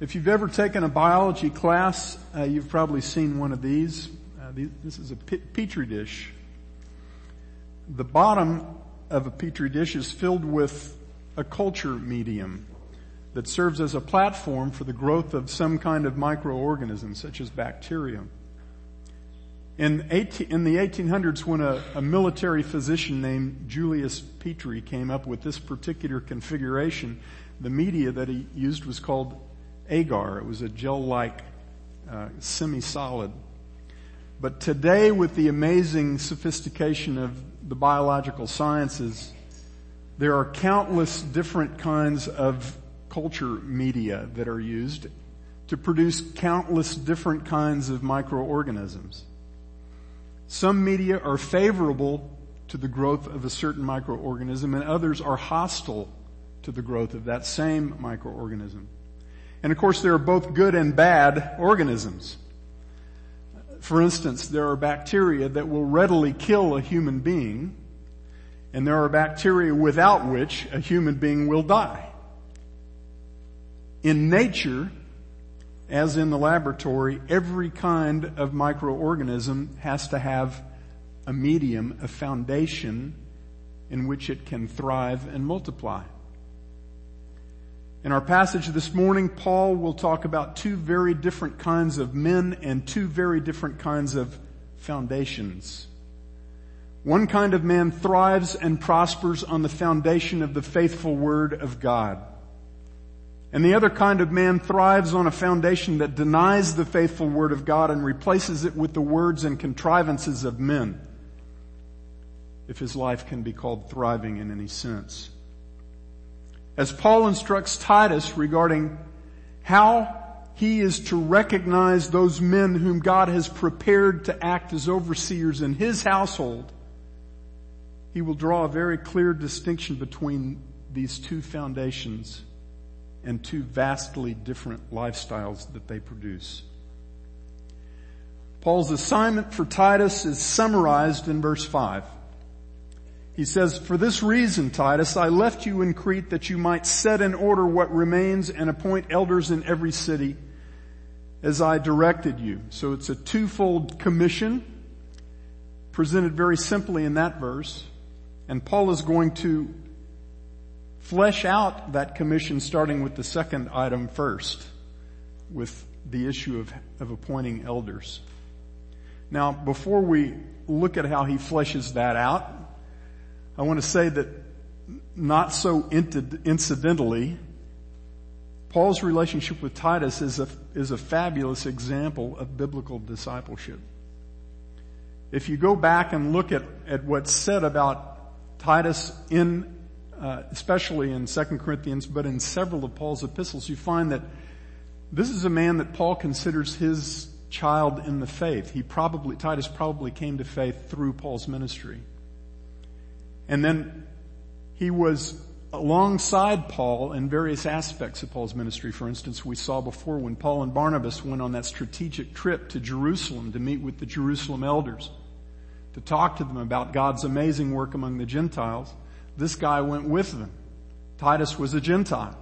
If you've ever taken a biology class, you've probably seen one of these. This is a petri dish. The bottom of a petri dish is filled with a culture medium that serves as a platform for the growth of some kind of microorganism, such as bacteria. In the 1800s, when a military physician named Julius Petrie came up with this particular configuration, the media that he used was called agar. It was a gel-like, semi-solid. But today, with the amazing sophistication of the biological sciences, there are countless different kinds of culture media that are used to produce countless different kinds of microorganisms. Some media are favorable to the growth of a certain microorganism, and others are hostile to the growth of that same microorganism. And of course, there are both good and bad organisms. For instance, there are bacteria that will readily kill a human being, and there are bacteria without which a human being will die. In nature, as in the laboratory, every kind of microorganism has to have a medium, a foundation in which it can thrive and multiply. In our passage this morning, Paul will talk about two very different kinds of men and two very different kinds of foundations. One kind of man thrives and prospers on the foundation of the faithful word of God. And the other kind of man thrives on a foundation that denies the faithful word of God and replaces it with the words and contrivances of men, if his life can be called thriving in any sense. As Paul instructs Titus regarding how he is to recognize those men whom God has prepared to act as overseers in his household, he will draw a very clear distinction between these two foundations and two vastly different lifestyles that they produce. Paul's assignment for Titus is summarized in verse 5. He says, "For this reason, Titus, I left you in Crete that you might set in order what remains and appoint elders in every city as I directed you." So it's a twofold commission presented very simply in that verse. And Paul is going to flesh out that commission starting with the second item first, with the issue of appointing elders. Now, before we look at how he fleshes that out, I want to say that not so incidentally, Paul's relationship with Titus is a fabulous example of biblical discipleship. If you go back and look at what's said about Titus especially in 2 Corinthians, but in several of Paul's epistles, you find that this is a man that Paul considers his child in the faith. Titus probably came to faith through Paul's ministry. And then he was alongside Paul in various aspects of Paul's ministry. For instance, we saw before when Paul and Barnabas went on that strategic trip to Jerusalem to meet with the Jerusalem elders, to talk to them about God's amazing work among the Gentiles. This guy went with them. Titus was a Gentile.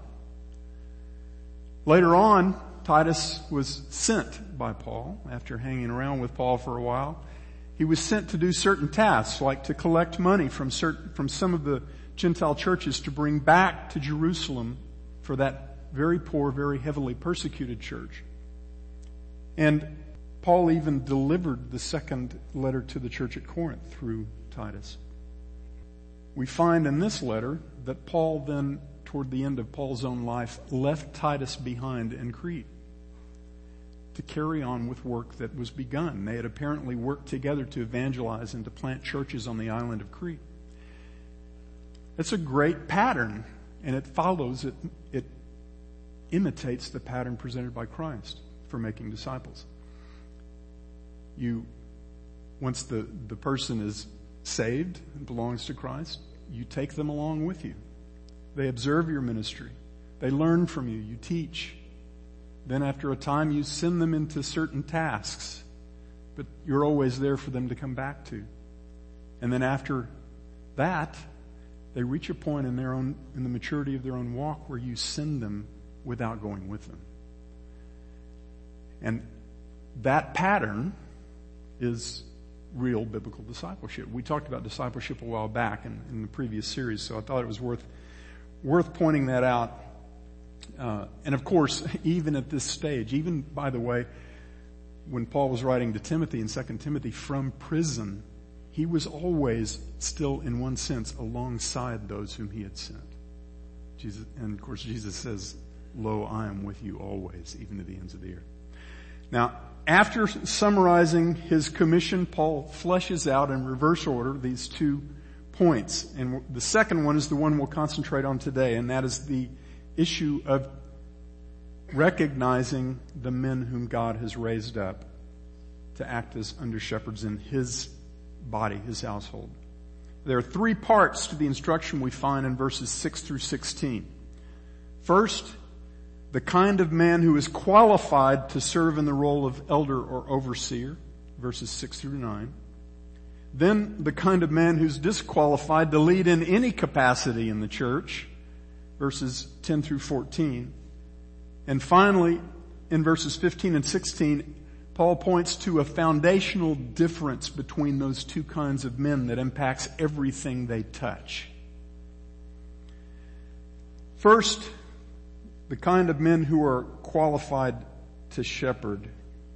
Later on, Titus was sent by Paul after hanging around with Paul for a while. He was sent to do certain tasks, like to collect money from some of the Gentile churches to bring back to Jerusalem for that very poor, very heavily persecuted church. And Paul even delivered the second letter to the church at Corinth through Titus. We find in this letter that Paul then, toward the end of Paul's own life, left Titus behind in Crete to carry on with work that was begun. They had apparently worked together to evangelize and to plant churches on the island of Crete. It's a great pattern, and it imitates the pattern presented by Christ for making disciples. Once the person is saved and belongs to Christ, you take them along with you. They observe your ministry. They learn from you. You teach. Then after a time, you send them into certain tasks, but you're always there for them to come back to. And then after that, they reach a point in the maturity of their own walk where you send them without going with them. And that pattern is real biblical discipleship. We talked about discipleship a while back in the previous series, so I thought it was worth pointing that out. And of course, even at this stage, even, by the way, when Paul was writing to Timothy in 2 Timothy from prison, he was always still, in one sense, alongside those whom he had sent. Jesus, and of course, Jesus says, "Lo, I am with you always, even to the ends of the earth." Now, after summarizing his commission, Paul fleshes out in reverse order these 2 points. And the second one is the one we'll concentrate on today, and that is the issue of recognizing the men whom God has raised up to act as under shepherds in his body, his household. There are 3 parts to the instruction we find in verses 6 through 16. First, the kind of man who is qualified to serve in the role of elder or overseer, verses 6 through 9. Then the kind of man who's disqualified to lead in any capacity in the church, verses 10 through 14. And finally, in verses 15 and 16, Paul points to a foundational difference between those 2 kinds of men that impacts everything they touch. First, the kind of men who are qualified to shepherd.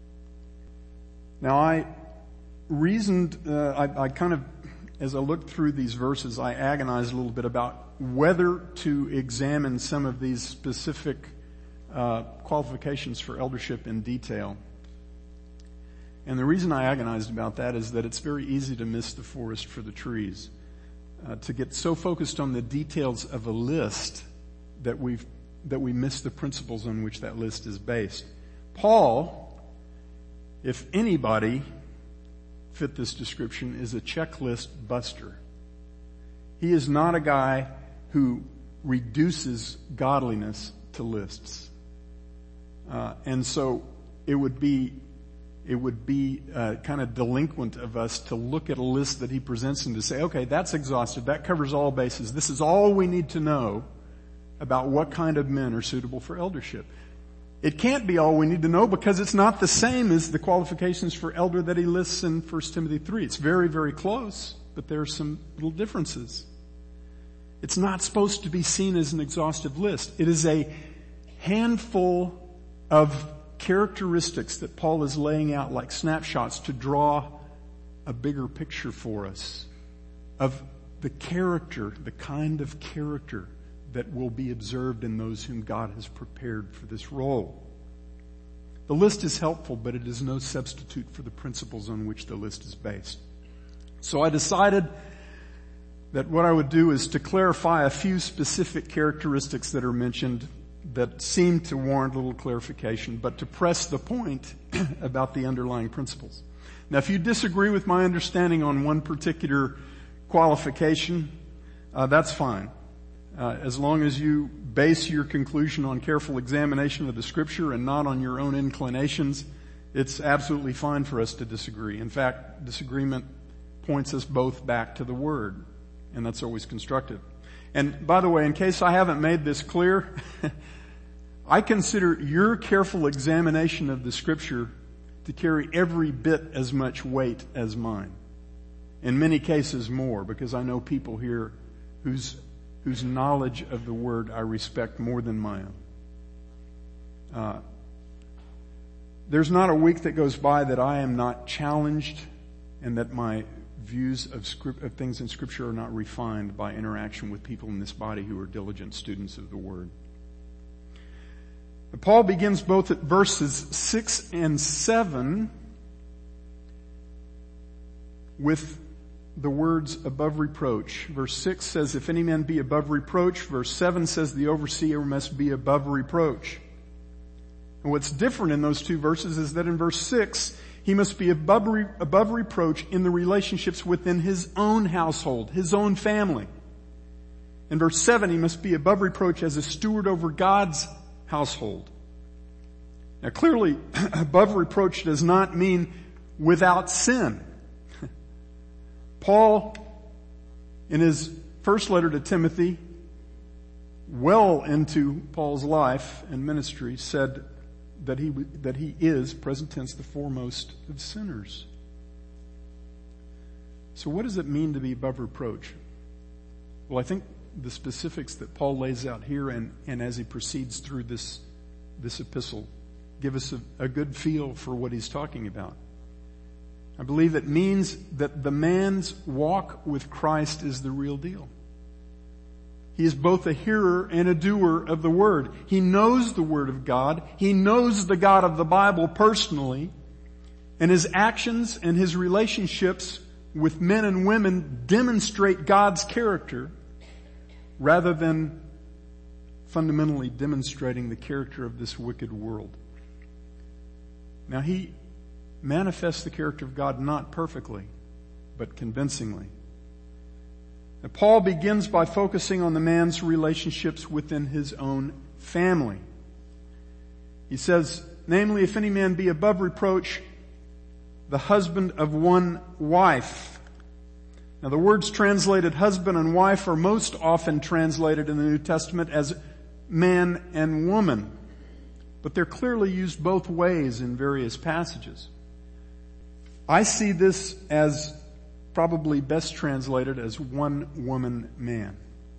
Now I reasoned, I kind of, as I looked through these verses, I agonized a little bit about whether to examine some of these specific qualifications for eldership in detail. And the reason I agonized about that is that it's very easy to miss the forest for the trees, to get so focused on the details of a list that we miss the principles on which that list is based. Paul, if anybody fit this description, is a checklist buster. He is not a guy who reduces godliness to lists. And so it would be kind of delinquent of us to look at a list that he presents and to say, okay, that's exhaustive. That covers all bases. This is all we need to know about what kind of men are suitable for eldership. It can't be all we need to know because it's not the same as the qualifications for elder that he lists in 1 Timothy 3. It's very, very close, but there are some little differences. It's not supposed to be seen as an exhaustive list. It is a handful of characteristics that Paul is laying out like snapshots to draw a bigger picture for us of the character, the kind of character that will be observed in those whom God has prepared for this role. The list is helpful, but it is no substitute for the principles on which the list is based. So I decided that what I would do is to clarify a few specific characteristics that are mentioned that seem to warrant a little clarification, but to press the point about the underlying principles. Now, if you disagree with my understanding on one particular qualification, that's fine. As long as you base your conclusion on careful examination of the Scripture and not on your own inclinations, it's absolutely fine for us to disagree. In fact, disagreement points us both back to the Word, and that's always constructive. And by the way, in case I haven't made this clear, I consider your careful examination of the Scripture to carry every bit as much weight as mine. In many cases more, because I know people here whose knowledge of the Word I respect more than my own. There's not a week that goes by that I am not challenged and that my views of things in Scripture are not refined by interaction with people in this body who are diligent students of the Word. Paul begins both at verses 6 and 7 with the words above reproach. Verse 6 says, if any man be above reproach. Verse 7 says the overseer must be above reproach. And what's different in those two verses is that in verse 6, he must be above reproach in the relationships within his own household, his own family. In verse 7, he must be above reproach as a steward over God's household. Now clearly, above reproach does not mean without sin. Paul, in his first letter to Timothy, well into Paul's life and ministry, said, that he is, present tense, the foremost of sinners. So what does it mean to be above reproach? Well, I think the specifics that Paul lays out here and as he proceeds through this epistle give us a good feel for what he's talking about. I believe it means that the man's walk with Christ is the real deal. He is both a hearer and a doer of the Word. He knows the Word of God. He knows the God of the Bible personally. And his actions and his relationships with men and women demonstrate God's character rather than fundamentally demonstrating the character of this wicked world. Now, he manifests the character of God not perfectly, but convincingly. Now, Paul begins by focusing on the man's relationships within his own family. He says, namely, if any man be above reproach, the husband of one wife. Now, the words translated husband and wife are most often translated in the New Testament as man and woman, but they're clearly used both ways in various passages. I see this as probably best translated as one woman man.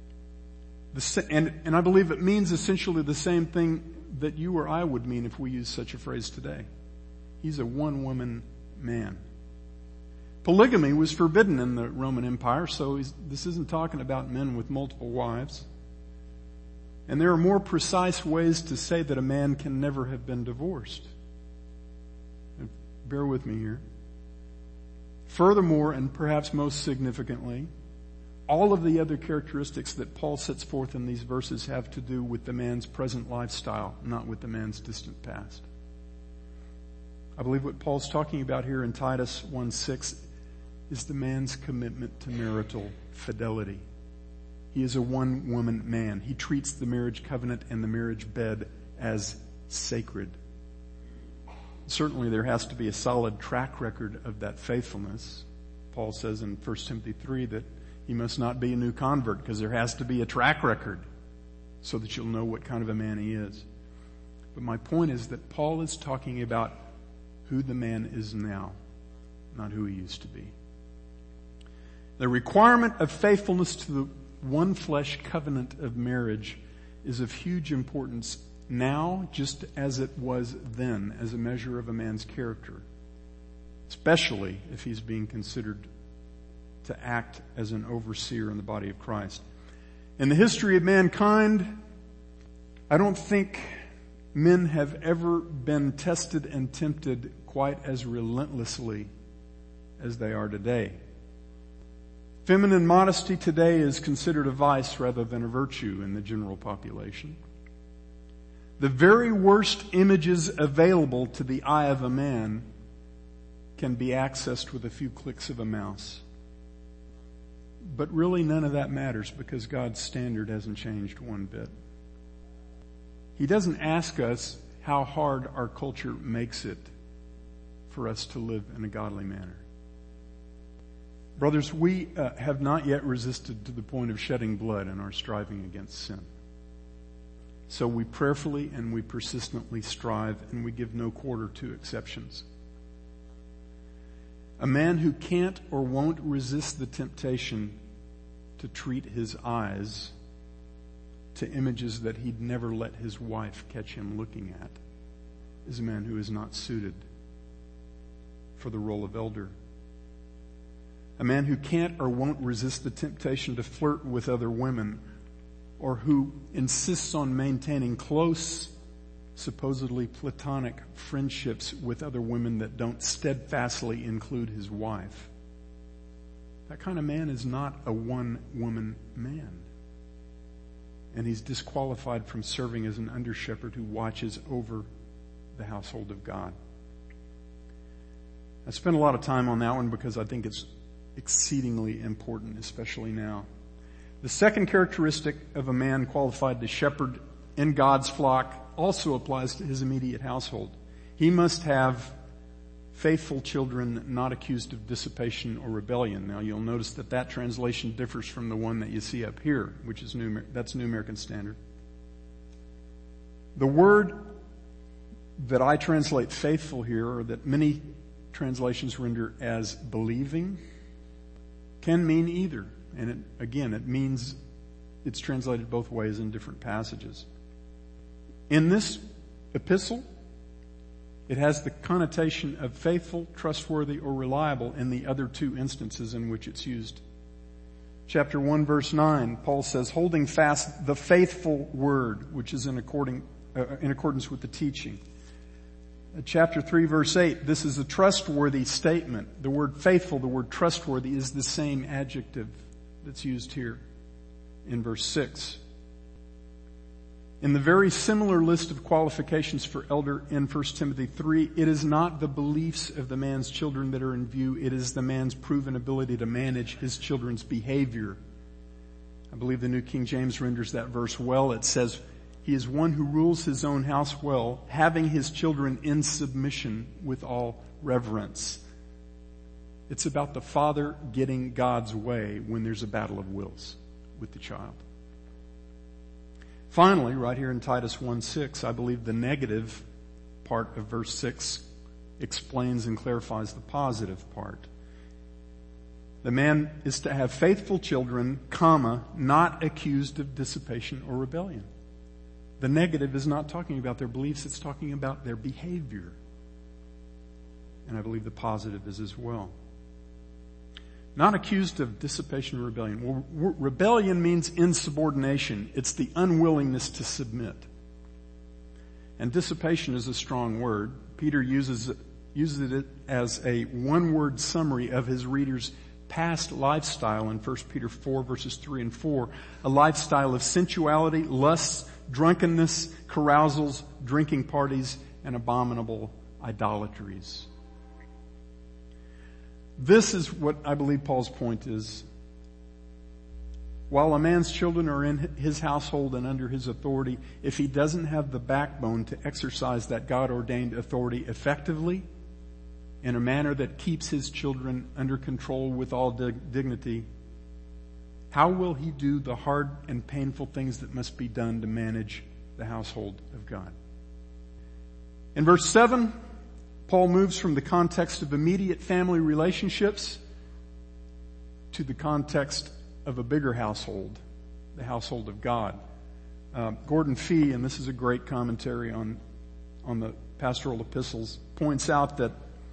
And I believe it means essentially the same thing that you or I would mean if we use such a phrase today. He's a one woman man. Polygamy was forbidden in the Roman Empire, so this isn't talking about men with multiple wives. And there are more precise ways to say that a man can never have been divorced. Bear with me here. Furthermore, and perhaps most significantly, all of the other characteristics that Paul sets forth in these verses have to do with the man's present lifestyle, not with the man's distant past. I believe what Paul's talking about here in Titus 1:6 is the man's commitment to marital fidelity. He is a one-woman man. He treats the marriage covenant and the marriage bed as sacred. Certainly there has to be a solid track record of that faithfulness. Paul says in 1 Timothy 3 that he must not be a new convert because there has to be a track record so that you'll know what kind of a man he is. But my point is that Paul is talking about who the man is now, not who he used to be. The requirement of faithfulness to the one flesh covenant of marriage is of huge importance now, just as it was then, as a measure of a man's character, especially if he's being considered to act as an overseer in the body of Christ. In the history of mankind, I don't think men have ever been tested and tempted quite as relentlessly as they are today. Feminine modesty today is considered a vice rather than a virtue in the general population. The very worst images available to the eye of a man can be accessed with a few clicks of a mouse. But really none of that matters because God's standard hasn't changed one bit. He doesn't ask us how hard our culture makes it for us to live in a godly manner. Brothers, we have not yet resisted to the point of shedding blood in our striving against sin. So we prayerfully and we persistently strive, and we give no quarter to exceptions. A man who can't or won't resist the temptation to treat his eyes to images that he'd never let his wife catch him looking at is a man who is not suited for the role of elder. A man who can't or won't resist the temptation to flirt with other women, or who insists on maintaining close, supposedly platonic friendships with other women that don't steadfastly include his wife. That kind of man is not a one-woman man. And he's disqualified from serving as an under-shepherd who watches over the household of God. I spent a lot of time on that one because I think it's exceedingly important, especially now. The second characteristic of a man qualified to shepherd in God's flock also applies to his immediate household. He must have faithful children not accused of dissipation or rebellion. Now you'll notice that translation differs from the one that you see up here, which is that's New American Standard. The word that I translate faithful here, or that many translations render as believing, can mean either. And it means it's translated both ways in different passages. In this epistle, it has the connotation of faithful, trustworthy, or reliable in the other two instances in which it's used. Chapter 1, verse 9, Paul says, holding fast the faithful word, which is in accordance with the teaching. Chapter 3, verse 8, this is a trustworthy statement. The word faithful, the word trustworthy is the same adjective that's used here in verse 6. In the very similar list of qualifications for elder in 1 Timothy 3, it is not the beliefs of the man's children that are in view. It is the man's proven ability to manage his children's behavior. I believe the New King James renders that verse well. It says, he is one who rules his own house well, having his children in submission with all reverence. It's about the father getting God's way when there's a battle of wills with the child. Finally, right here in Titus 1:6, I believe the negative part of verse 6 explains and clarifies the positive part. The man is to have faithful children, not accused of dissipation or rebellion. The negative is not talking about their beliefs, it's talking about their behavior. And I believe the positive is as well. Not accused of dissipation or rebellion. Well, rebellion means insubordination. It's the unwillingness to submit. And dissipation is a strong word. Peter uses it as a one-word summary of his readers' past lifestyle in 1 Peter 4, verses 3 and 4. A lifestyle of sensuality, lusts, drunkenness, carousals, drinking parties, and abominable idolatries. This is what I believe Paul's point is. While a man's children are in his household and under his authority, if he doesn't have the backbone to exercise that God-ordained authority effectively, in a manner that keeps his children under control with all dignity, how will he do the hard and painful things that must be done to manage the household of God? In verse 7, Paul moves from the context of immediate family relationships to the context of a bigger household, the household of God. Gordon Fee, and this is a great commentary on the pastoral epistles, points out that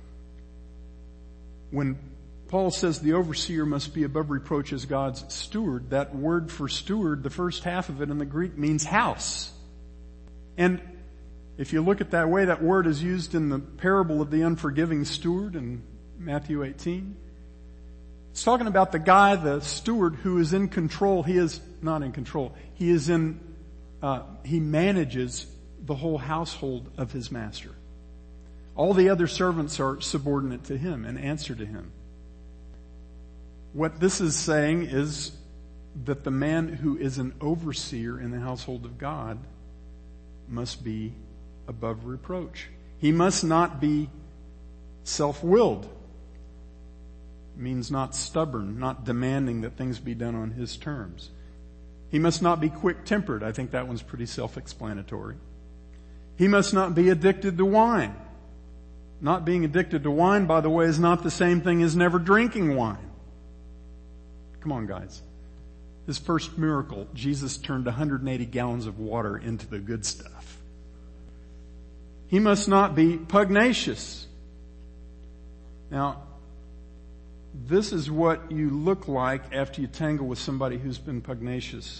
when Paul says the overseer must be above reproach as God's steward, that word for steward, the first half of it in the Greek means house. And if you look at that way, that word is used in the parable of the unforgiving steward in Matthew 18. It's talking about the guy, the steward, who is in control. He is not in control. He manages the whole household of his master. All the other servants are subordinate to him and answer to him. What this is saying is that the man who is an overseer in the household of God must be above reproach. He must not be self-willed. It means not stubborn, not demanding that things be done on his terms. He must not be quick-tempered. I think that one's pretty self-explanatory. He must not be addicted to wine. Not being addicted to wine, by the way, is not the same thing as never drinking wine. Come on, guys. His first miracle, Jesus turned 180 gallons of water into the good stuff. He must not be pugnacious. Now, this is what you look like after you tangle with somebody who's been pugnacious.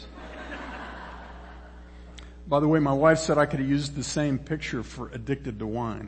By the way, my wife said I could have used the same picture for addicted to wine.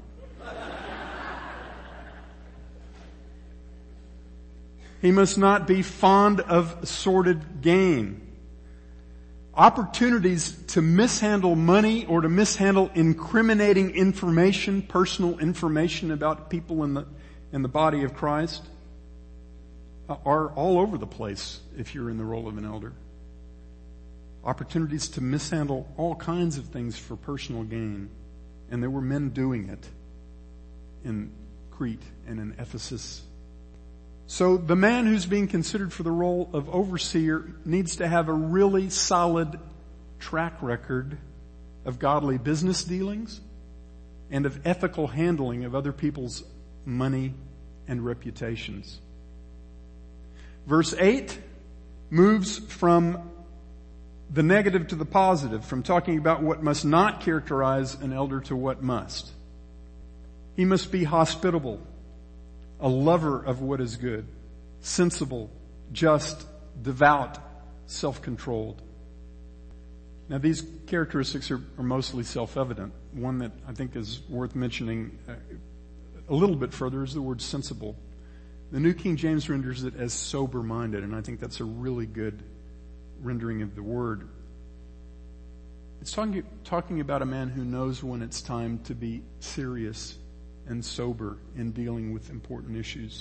He must not be fond of sordid gain. Opportunities to mishandle money or to mishandle incriminating information, personal information about people in the body of Christ are all over the place if you're in the role of an elder. Opportunities to mishandle all kinds of things for personal gain. And there were men doing it in Crete and in Ephesus. So the man who's being considered for the role of overseer needs to have a really solid track record of godly business dealings, and of ethical handling of other people's money and reputations. Verse 8 moves from the negative to the positive, from talking about what must not characterize an elder to what must. He must be hospitable, a lover of what is good, sensible, just, devout, self-controlled. Now these characteristics are mostly self-evident. One that I think is worth mentioning a little bit further is the word sensible. The New King James renders it as sober-minded, and I think that's a really good rendering of the word. It's talking about a man who knows when it's time to be serious and sober in dealing with important issues.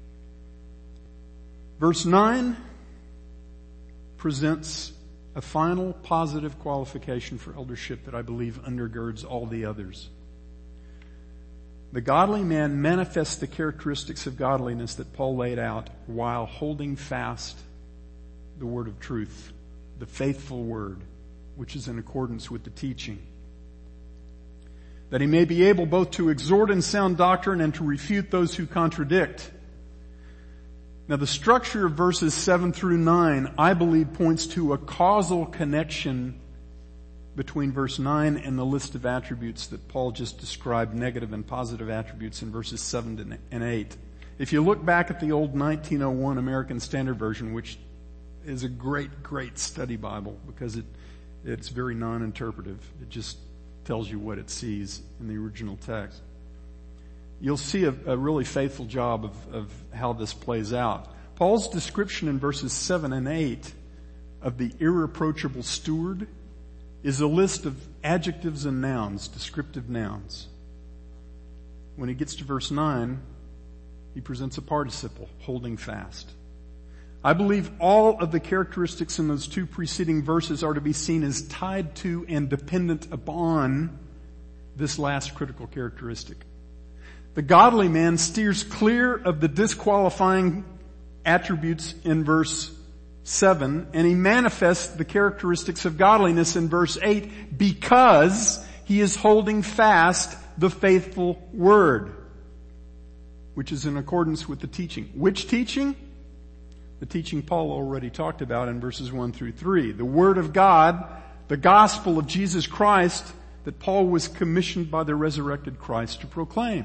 Verse 9 presents a final positive qualification for eldership that I believe undergirds all the others. The godly man manifests the characteristics of godliness that Paul laid out while holding fast the word of truth, the faithful word, which is in accordance with the teaching. That he may be able both to exhort in sound doctrine and to refute those who contradict. Now the structure of verses 7 through 9, I believe, points to a causal connection between verse 9 and the list of attributes that Paul just described, negative and positive attributes in verses 7 and 8. If you look back at the old 1901 American Standard Version, which is a great, great study Bible because it's very non-interpretive. It just tells you what it sees in the original text. You'll see a really faithful job of how this plays out. Paul's description in verses 7 and 8 of the irreproachable steward is a list of adjectives and nouns, descriptive nouns. When he gets to verse 9, he presents a participle, holding fast. I believe all of the characteristics in those two preceding verses are to be seen as tied to and dependent upon this last critical characteristic. The godly man steers clear of the disqualifying attributes in verse 7, and he manifests the characteristics of godliness in verse 8 because he is holding fast the faithful word, which is in accordance with the teaching. Which teaching? The teaching Paul already talked about in verses 1 through 3. The Word of God, the gospel of Jesus Christ that Paul was commissioned by the resurrected Christ to proclaim.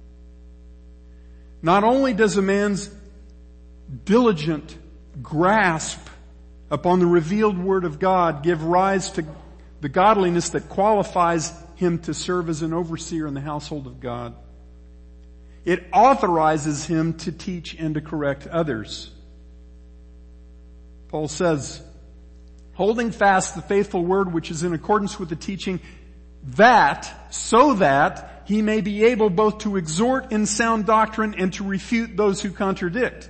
Not only does a man's diligent grasp upon the revealed Word of God give rise to the godliness that qualifies him to serve as an overseer in the household of God, it authorizes him to teach and to correct others. Paul says, holding fast the faithful word which is in accordance with the teaching, so that he may be able both to exhort in sound doctrine and to refute those who contradict.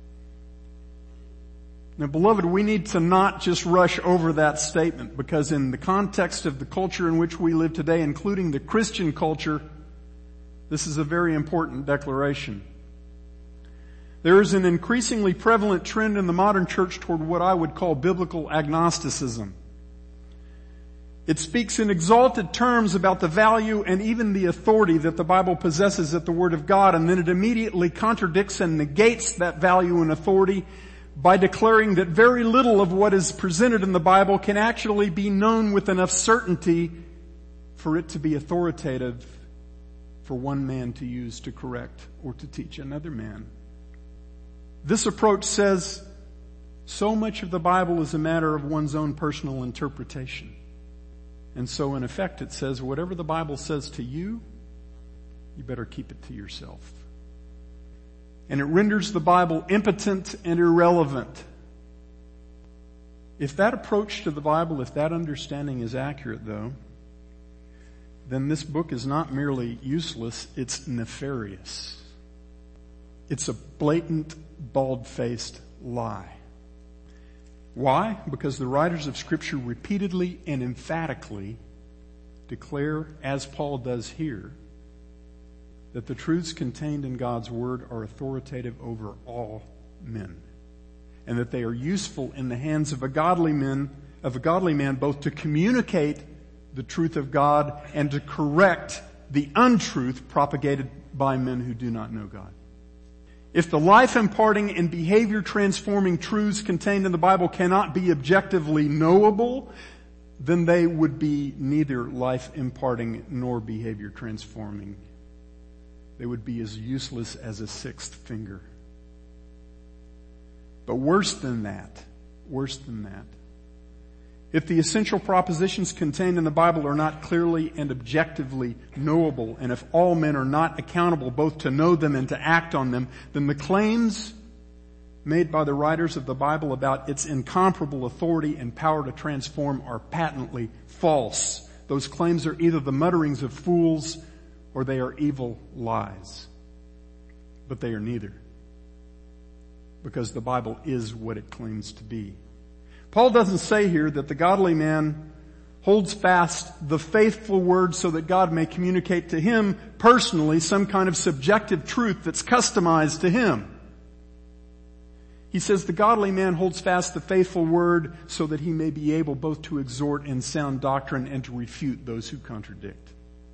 Now, beloved, we need to not just rush over that statement, because in the context of the culture in which we live today, including the Christian culture, this is a very important declaration. There is an increasingly prevalent trend in the modern church toward what I would call biblical agnosticism. It speaks in exalted terms about the value and even the authority that the Bible possesses at the Word of God, and then it immediately contradicts and negates that value and authority by declaring that very little of what is presented in the Bible can actually be known with enough certainty for it to be authoritative for one man to use to correct or to teach another man. This approach says so much of the Bible is a matter of one's own personal interpretation. And so in effect it says whatever the Bible says to you, you better keep it to yourself. And it renders the Bible impotent and irrelevant. If that approach to the Bible, if that understanding is accurate though, then this book is not merely useless, it's nefarious. It's a blatant, bald-faced lie. Why? Because the writers of Scripture repeatedly and emphatically declare, as Paul does here, that the truths contained in God's Word are authoritative over all men, and that they are useful in the hands of a godly man both to communicate the truth of God and to correct the untruth propagated by men who do not know God. If the life-imparting and behavior-transforming truths contained in the Bible cannot be objectively knowable, then they would be neither life-imparting nor behavior-transforming. They would be as useless as a sixth finger. But worse than that, if the essential propositions contained in the Bible are not clearly and objectively knowable, and if all men are not accountable both to know them and to act on them, then the claims made by the writers of the Bible about its incomparable authority and power to transform are patently false. Those claims are either the mutterings of fools or they are evil lies. But they are neither, because the Bible is what it claims to be. Paul doesn't say here that the godly man holds fast the faithful word so that God may communicate to him personally some kind of subjective truth that's customized to him. He says the godly man holds fast the faithful word so that he may be able both to exhort in sound doctrine and to refute those who contradict.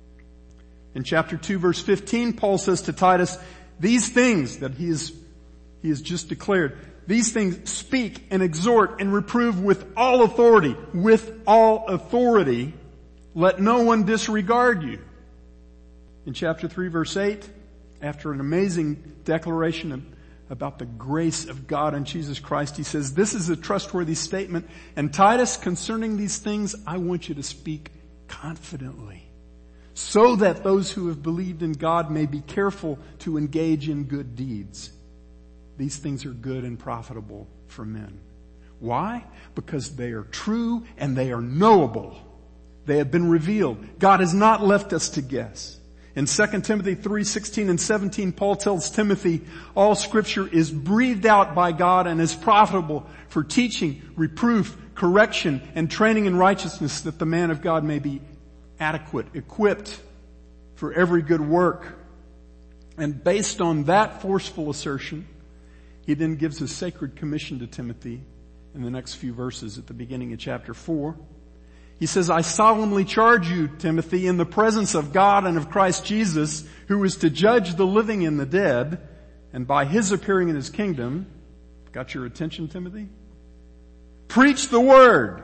In chapter 2 verse 15, Paul says to Titus, these things that he has just declared, these things speak and exhort and reprove with all authority. With all authority. Let no one disregard you. In chapter 3 verse 8, after an amazing declaration about the grace of God in Jesus Christ, he says, this is a trustworthy statement. And Titus, concerning these things, I want you to speak confidently, so that those who have believed in God may be careful to engage in good deeds. These things are good and profitable for men. Why? Because they are true and they are knowable. They have been revealed. God has not left us to guess. In 2 Timothy 3:16 and 17, Paul tells Timothy, all scripture is breathed out by God and is profitable for teaching, reproof, correction, and training in righteousness, that the man of God may be adequate, equipped for every good work. And based on that forceful assertion, he then gives a sacred commission to Timothy in the next few verses at the beginning of chapter 4. He says, I solemnly charge you, Timothy, in the presence of God and of Christ Jesus, who is to judge the living and the dead, and by his appearing in his kingdom. Got your attention, Timothy? Preach the word.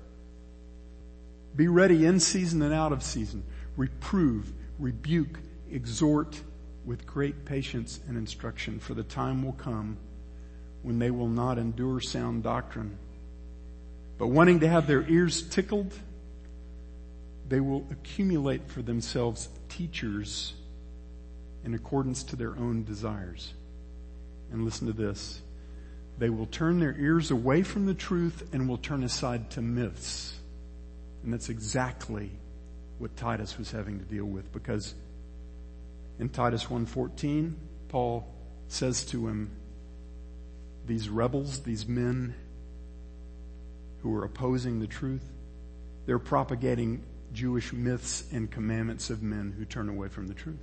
Be ready in season and out of season. Reprove, rebuke, exhort with great patience and instruction, for the time will come when they will not endure sound doctrine, but wanting to have their ears tickled, they will accumulate for themselves teachers in accordance to their own desires. And listen to this. They will turn their ears away from the truth and will turn aside to myths. And that's exactly what Titus was having to deal with, because in Titus 1:14, Paul says to him, these rebels, these men who are opposing the truth, they're propagating Jewish myths and commandments of men who turn away from the truth.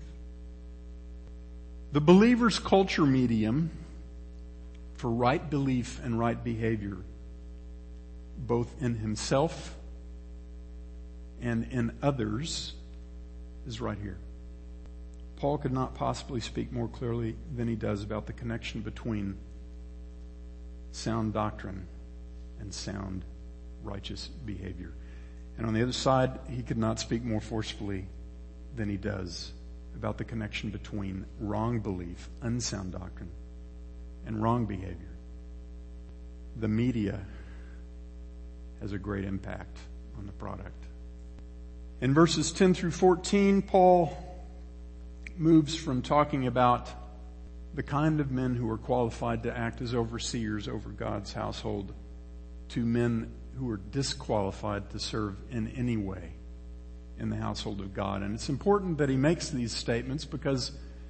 The believer's culture medium for right belief and right behavior, both in himself and in others, is right here. Paul could not possibly speak more clearly than he does about the connection between sound doctrine and sound righteous behavior. And on the other side, he could not speak more forcefully than he does about the connection between wrong belief, unsound doctrine, and wrong behavior. The media has a great impact on the product. In verses 10 through 14, Paul moves from talking about the kind of men who are qualified to act as overseers over God's household to men who are disqualified to serve in any way in the household of God. And it's important that he makes these statements because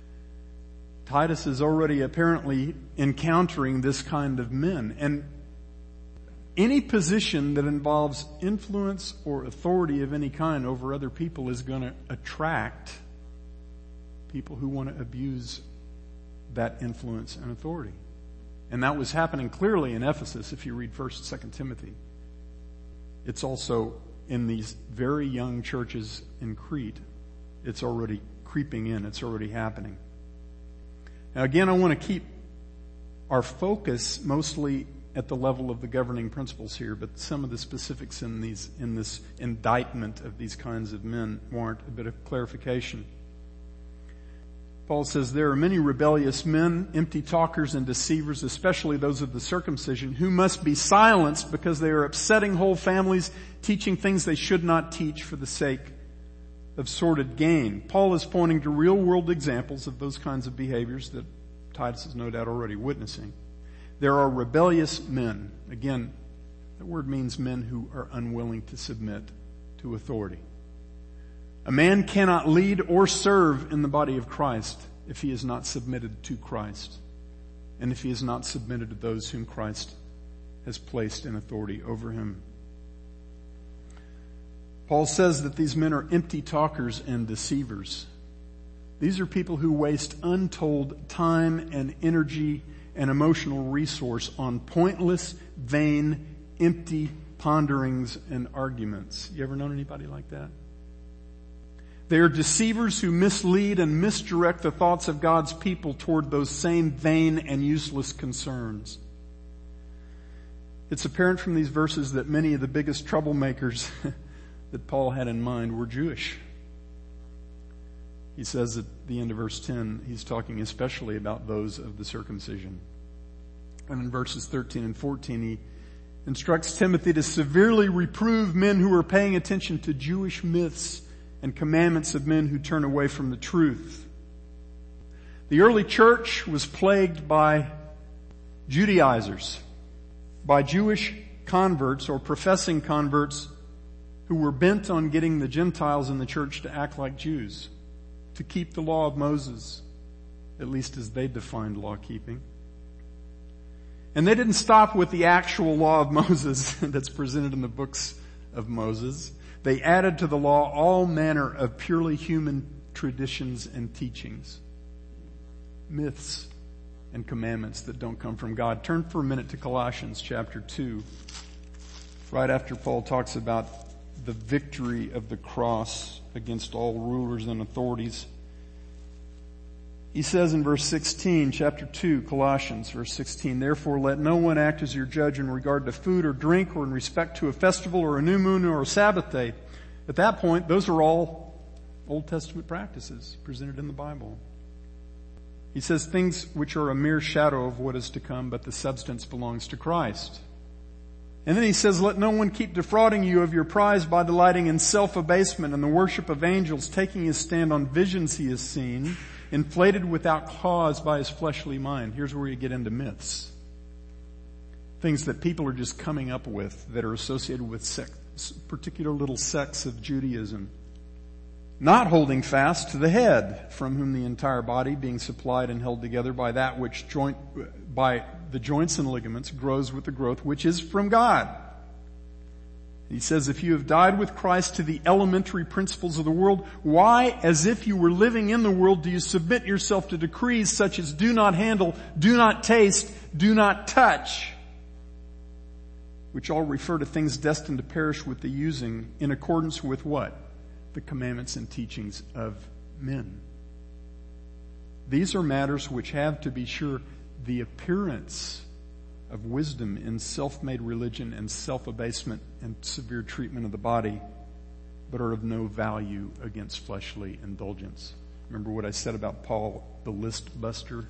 Titus is already apparently encountering this kind of men. And any position that involves influence or authority of any kind over other people is going to attract people who want to abuse that influence and authority. And that was happening clearly in Ephesus if you read 1st and 2nd Timothy. It's also in these very young churches in Crete It's already creeping in. It's already happening. Now again, I want to keep our focus mostly at the level of the governing principles here, but some of the specifics in this indictment of these kinds of men warrant a bit of clarification. Paul says, there are many rebellious men, empty talkers and deceivers, especially those of the circumcision, who must be silenced because they are upsetting whole families, teaching things they should not teach for the sake of sordid gain. Paul is pointing to real world examples of those kinds of behaviors that Titus is no doubt already witnessing. There are rebellious men. Again, that word means men who are unwilling to submit to authority. A man cannot lead or serve in the body of Christ if he is not submitted to Christ, and if he is not submitted to those whom Christ has placed in authority over him. Paul says that these men are empty talkers and deceivers. These are people who waste untold time and energy and emotional resource on pointless, vain, empty ponderings and arguments. You ever known anybody like that? They are deceivers who mislead and misdirect the thoughts of God's people toward those same vain and useless concerns. It's apparent from these verses that many of the biggest troublemakers that Paul had in mind were Jewish. He says at the end of verse 10, he's talking especially about those of the circumcision. And in verses 13 and 14, he instructs Timothy to severely reprove men who are paying attention to Jewish myths and commandments of men who turn away from the truth. The early church was plagued by Judaizers, by Jewish converts or professing converts who were bent on getting the Gentiles in the church to act like Jews, to keep the law of Moses, at least as they defined law keeping. And they didn't stop with the actual law of Moses that's presented in the books of Moses. They added to the law all manner of purely human traditions and teachings, myths and commandments that don't come from God. Turn for a minute to Colossians chapter 2, right after Paul talks about the victory of the cross against all rulers and authorities. He says in verse 16, chapter 2, Colossians, verse 16, therefore let no one act as your judge in regard to food or drink or in respect to a festival or a new moon or a Sabbath day. At that point, those are all Old Testament practices presented in the Bible. He says things which are a mere shadow of what is to come, but the substance belongs to Christ. And then he says, let no one keep defrauding you of your prize by delighting in self-abasement and the worship of angels, taking his stand on visions he has seen, inflated without cause by his fleshly mind. Here's where you get into myths. Things that people are just coming up with that are associated with particular little sects of Judaism. Not holding fast to the head, from whom the entire body, being supplied and held together by that which by the joints and ligaments, grows with the growth which is from God. He says, if you have died with Christ to the elementary principles of the world, why, as if you were living in the world, do you submit yourself to decrees such as do not handle, do not taste, do not touch, which all refer to things destined to perish with the using, in accordance with what? The commandments and teachings of men. These are matters which have, to be sure, the appearance of wisdom in self-made religion and self-abasement and severe treatment of the body, but are of no value against fleshly indulgence. Remember what I said about Paul, the list buster?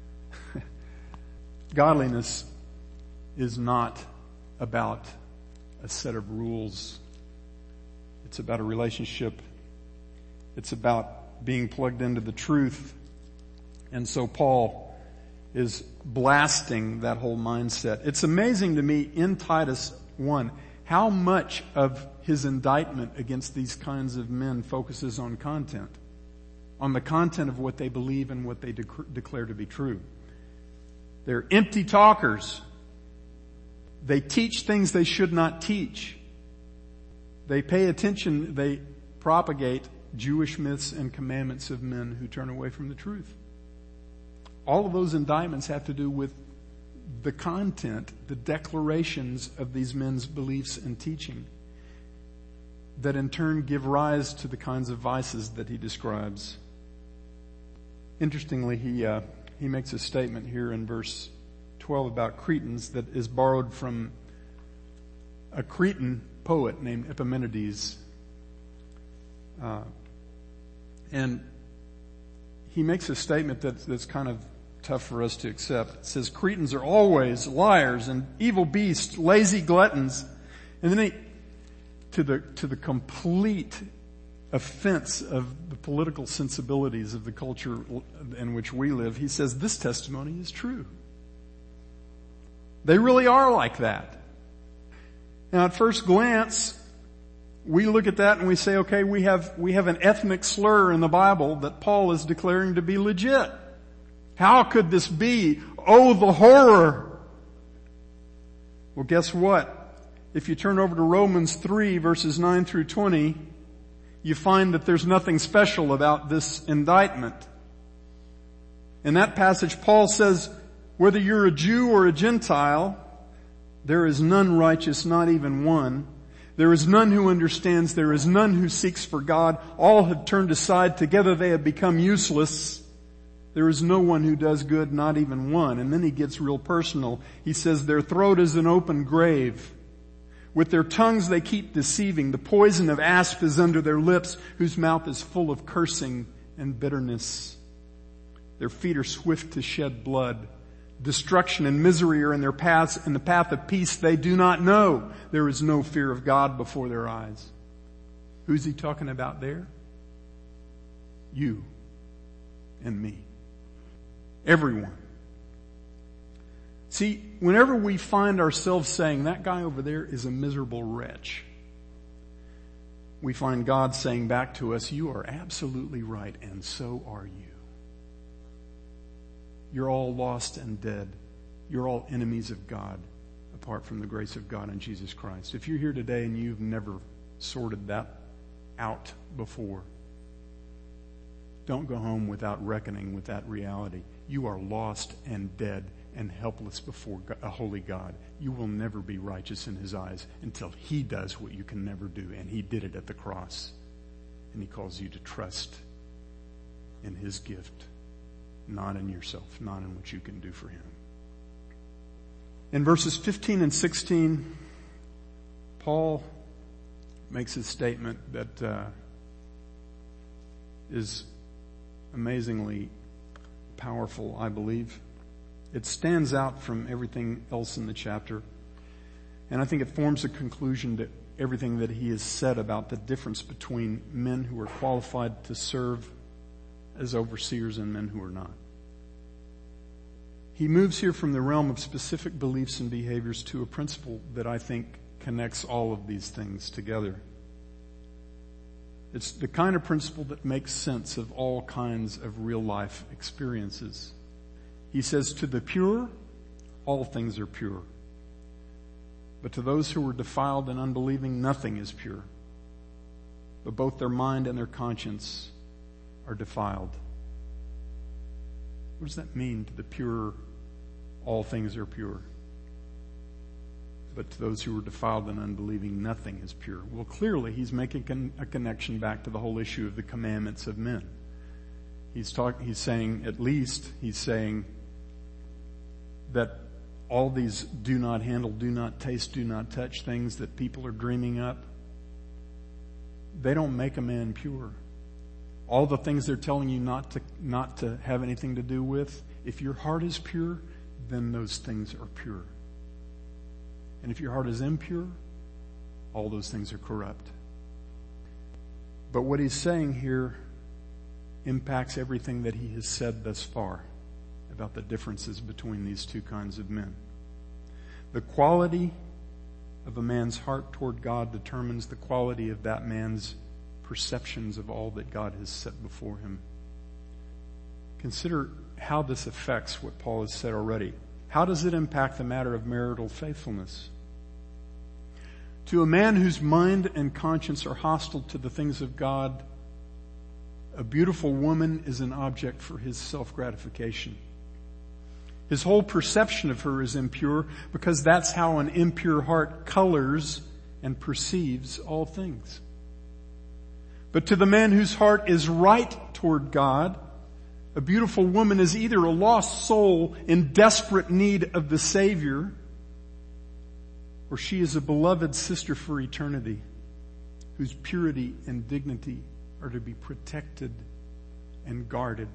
Godliness is not about a set of rules. It's about a relationship. It's about being plugged into the truth. And so Paul is blasting that whole mindset. It's amazing to me in Titus 1 how much of his indictment against these kinds of men focuses on content, on the content of what they believe and what they declare to be true. They're empty talkers. They teach things they should not teach. They pay attention, they propagate Jewish myths and commandments of men who turn away from the truth. All of those indictments have to do with the content, the declarations of these men's beliefs and teaching. that in turn give rise to the kinds of vices that he describes. Interestingly, he makes a statement here in verse 12 about Cretans that is borrowed from a Cretan poet named Epimenides. And he makes a statement that's kind of tough for us to accept. It says, Cretans are always liars and evil beasts, lazy gluttons. And then to the complete offense of the political sensibilities of the culture in which we live, he says this testimony is true. They really are like that. Now at first glance, we look at that and we say, okay, we have an ethnic slur in the Bible that Paul is declaring to be legit. How could this be? Oh, the horror. Well, guess what? If you turn over to Romans 3 verses 9 through 20, you find that there's nothing special about this indictment. In that passage, Paul says, whether you're a Jew or a Gentile, there is none righteous, not even one. There is none who understands. There is none who seeks for God. All have turned aside. Together they have become useless. There is no one who does good, not even one. And then he gets real personal. He says, their throat is an open grave. With their tongues they keep deceiving. The poison of asp is under their lips, whose mouth is full of cursing and bitterness. Their feet are swift to shed blood. Destruction and misery are in their paths, and the path of peace they do not know. There is no fear of God before their eyes. Who's he talking about there? You and me. Everyone. See, whenever we find ourselves saying, that guy over there is a miserable wretch, we find God saying back to us, you are absolutely right, and so are you. You're all lost and dead. You're all enemies of God, apart from the grace of God in Jesus Christ. If you're here today and you've never sorted that out before, don't go home without reckoning with that reality. You are lost and dead and helpless before a holy God. You will never be righteous in his eyes until he does what you can never do. And he did it at the cross. And he calls you to trust in his gift, not in yourself, not in what you can do for him. In verses 15 and 16, Paul makes a statement that is amazingly powerful, I believe. It stands out from everything else in the chapter. And I think it forms a conclusion to everything that he has said about the difference between men who are qualified to serve as overseers and men who are not. He moves here from the realm of specific beliefs and behaviors to a principle that I think connects all of these things together. It's the kind of principle that makes sense of all kinds of real life experiences. He says, to the pure, all things are pure. But to those who are defiled and unbelieving, nothing is pure. But both their mind and their conscience are defiled. What does that mean? To the pure, all things are pure. But to those who are defiled and unbelieving, nothing is pure. Well, clearly he's making a connection back to the whole issue of the commandments of men. He's saying that all these do not handle, do not taste, do not touch things that people are dreaming up, they don't make a man pure. All the things they're telling you not to have anything to do with, if your heart is pure, then those things are pure. And if your heart is impure, all those things are corrupt. But what he's saying here impacts everything that he has said thus far about the differences between these two kinds of men. The quality of a man's heart toward God determines the quality of that man's perceptions of all that God has set before him. Consider how this affects what Paul has said already. How does it impact the matter of marital faithfulness? To a man whose mind and conscience are hostile to the things of God, a beautiful woman is an object for his self-gratification. His whole perception of her is impure because that's how an impure heart colors and perceives all things. But to the man whose heart is right toward God, a beautiful woman is either a lost soul in desperate need of the Savior, or she is a beloved sister for eternity, whose purity and dignity are to be protected and guarded.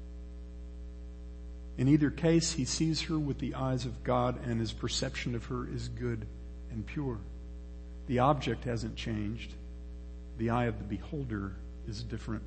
In either case, he sees her with the eyes of God, and his perception of her is good and pure. The object hasn't changed. The eye of the beholder is different.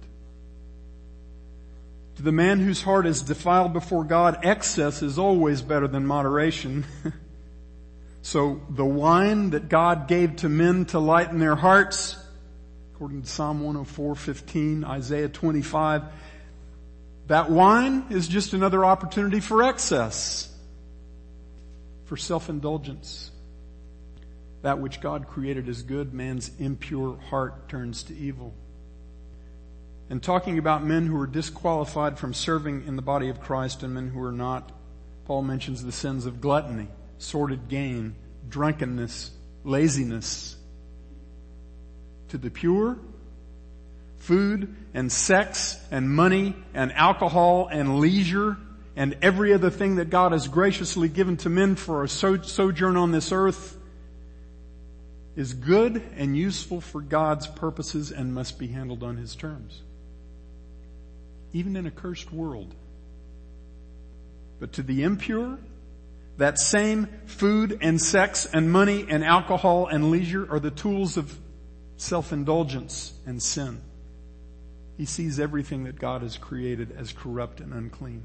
To the man whose heart is defiled before God, excess is always better than moderation. So the wine that God gave to men to lighten their hearts, according to Psalm 104:15, Isaiah 25, that wine is just another opportunity for excess, for self-indulgence. That which God created as good, man's impure heart turns to evil. And talking about men who are disqualified from serving in the body of Christ and men who are not, Paul mentions the sins of gluttony, sordid gain, drunkenness, laziness. To the pure, food and sex and money and alcohol and leisure and every other thing that God has graciously given to men for a sojourn on this earth is good and useful for God's purposes and must be handled on His terms, even in a cursed world. But to the impure, that same food and sex and money and alcohol and leisure are the tools of self-indulgence and sin. He sees everything that God has created as corrupt and unclean.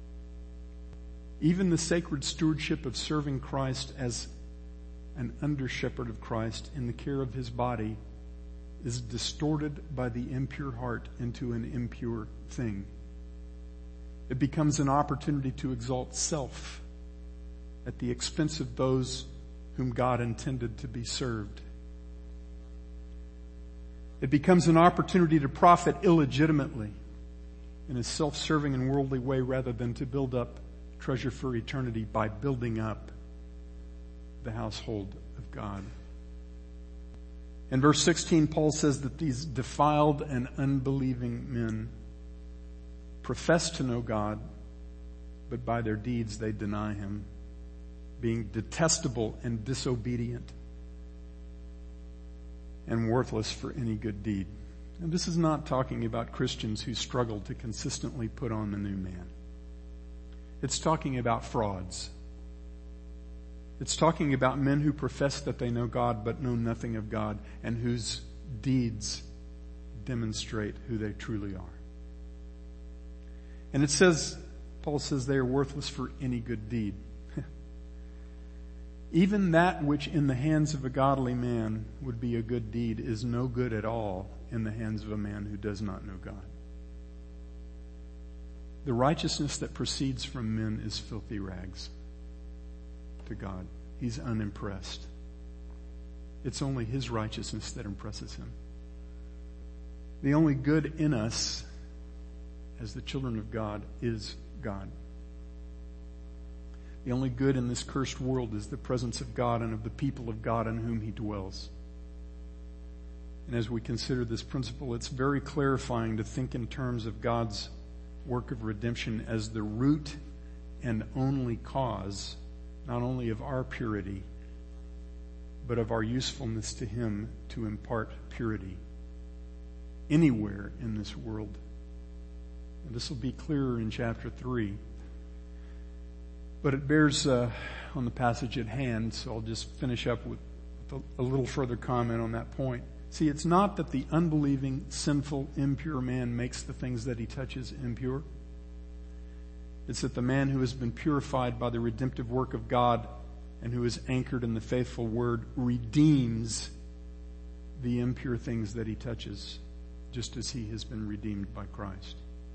Even the sacred stewardship of serving Christ as an under-shepherd of Christ in the care of His body is distorted by the impure heart into an impure thing. It becomes an opportunity to exalt self at the expense of those whom God intended to be served. It becomes an opportunity to profit illegitimately in a self-serving and worldly way rather than to build up treasure for eternity by building up the household of God. In verse 16, Paul says that these defiled and unbelieving men profess to know God, but by their deeds they deny Him, being detestable and disobedient and worthless for any good deed. And this is not talking about Christians who struggle to consistently put on the new man. It's talking about frauds. It's talking about men who profess that they know God but know nothing of God, and whose deeds demonstrate who they truly are. And it says, Paul says they are worthless for any good deed. Even that which in the hands of a godly man would be a good deed is no good at all in the hands of a man who does not know God. The righteousness that proceeds from men is filthy rags to God. He's unimpressed. It's only His righteousness that impresses Him. The only good in us as the children of God is God. The only good in this cursed world is the presence of God and of the people of God in whom He dwells. And as we consider this principle, it's very clarifying to think in terms of God's work of redemption as the root and only cause, not only of our purity, but of our usefulness to Him to impart purity anywhere in this world. And this will be clearer in chapter 3. But it bears on the passage at hand, so I'll just finish up with a little further comment on that point. See, it's not that the unbelieving, sinful, impure man makes the things that he touches impure. It's that the man who has been purified by the redemptive work of God and who is anchored in the faithful word redeems the impure things that he touches, just as he has been redeemed by Christ.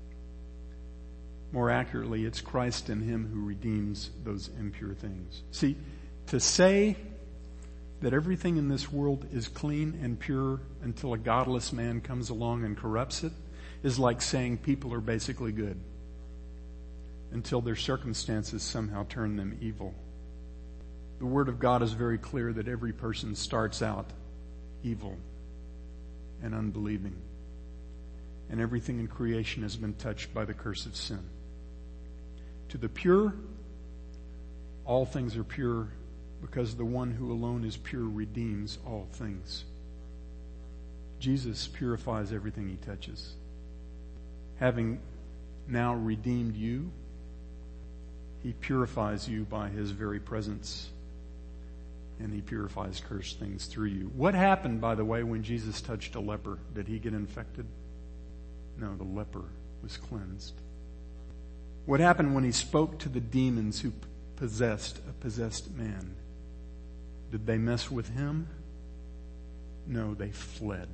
More accurately, it's Christ in him who redeems those impure things. See, to say that everything in this world is clean and pure until a godless man comes along and corrupts it is like saying people are basically good until their circumstances somehow turn them evil. The Word of God is very clear that every person starts out evil and unbelieving. and everything in creation has been touched by the curse of sin. To the pure, all things are pure, because the one who alone is pure redeems all things. Jesus purifies everything he touches. Having now redeemed you, he purifies you by his very presence, and he purifies cursed things through you. What happened, by the way, when Jesus touched a leper? Did he get infected? No, the leper was cleansed. What happened when he spoke to the demons who possessed a possessed man? Did they mess with him? No, they fled.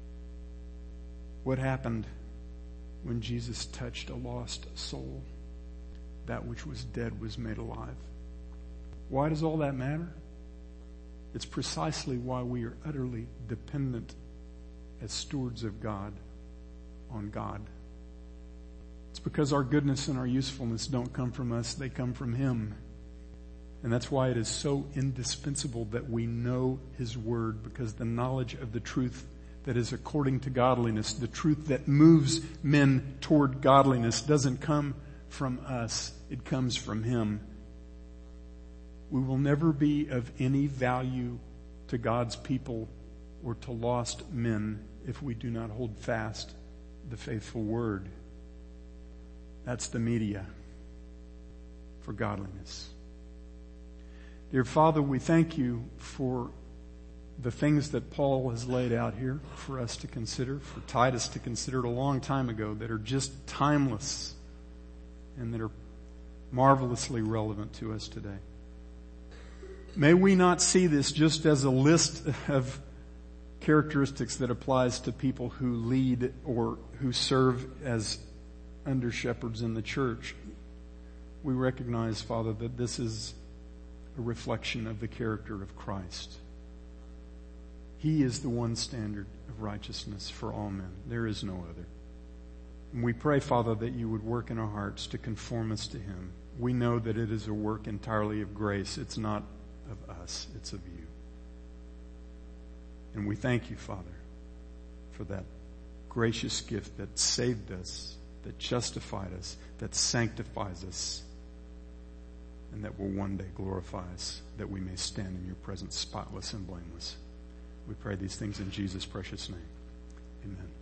What happened when Jesus touched a lost soul? That which was dead was made alive. Why does all that matter? It's precisely why we are utterly dependent as stewards of God on God. It's because our goodness and our usefulness don't come from us, they come from him. And that's why it is so indispensable that we know his word, because the knowledge of the truth that is according to godliness, the truth that moves men toward godliness, doesn't come from us. It comes from him. We will never be of any value to God's people or to lost men if we do not hold fast the faithful word. That's the media for godliness. Dear Father, we thank you for the things that Paul has laid out here for us to consider, for Titus to consider a long time ago, that are just timeless and that are marvelously relevant to us today. May we not see this just as a list of characteristics that applies to people who lead or who serve as under shepherds in the church. We recognize, Father, that this is a reflection of the character of Christ. He is the one standard of righteousness for all men. There is no other. And we pray, Father, that you would work in our hearts to conform us to him. We know that it is a work entirely of grace. It's not of us, it's of you. And we thank you, Father, for that gracious gift that saved us, that justified us, that sanctifies us, and that will one day glorify us, that we may stand in your presence spotless and blameless. We pray these things in Jesus' precious name. Amen.